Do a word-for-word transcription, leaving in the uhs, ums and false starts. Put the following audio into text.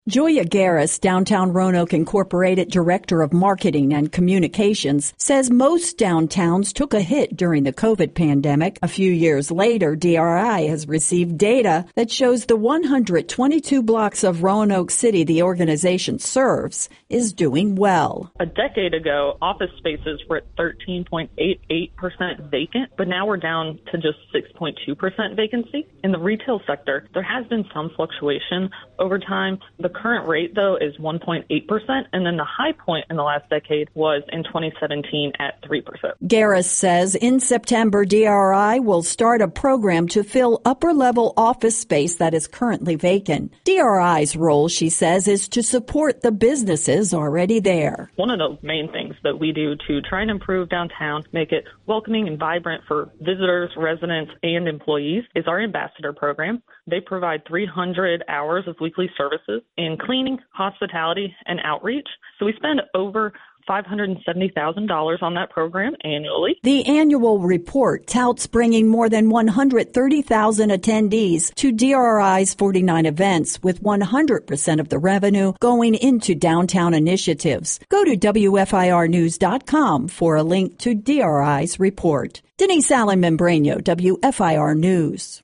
Julia Garris, Downtown Roanoke Incorporated Director of Marketing and Communications, says most downtowns took a hit during the COVID pandemic. A few years later, D R I has received data that shows the one hundred twenty-two blocks of Roanoke City the organization serves is doing well. A decade ago, office spaces were at thirteen point eight eight percent vacant, but now we're down to just six point two percent vacancy. In the retail sector, there has been some fluctuation over time. The current rate, though, is one point eight percent, and then the high point in the last decade was in twenty seventeen at three percent. Garris says in September, D R I will start a program to fill upper-level office space that is currently vacant. D R I's role, she says, is to support the businesses already there. One of the main things that we do to try and improve downtown, make it welcoming and vibrant for visitors, residents, and employees, is our ambassador program. They provide three hundred hours of weekly services in cleaning, hospitality, and outreach. So we spend over five hundred seventy thousand dollars on that program annually. The annual report touts bringing more than one hundred thirty thousand attendees to D R I's forty-nine events, with one hundred percent of the revenue going into downtown initiatives. Go to W F I R news dot com for a link to D R I's report. Denise Allen Membrano, W F I R News.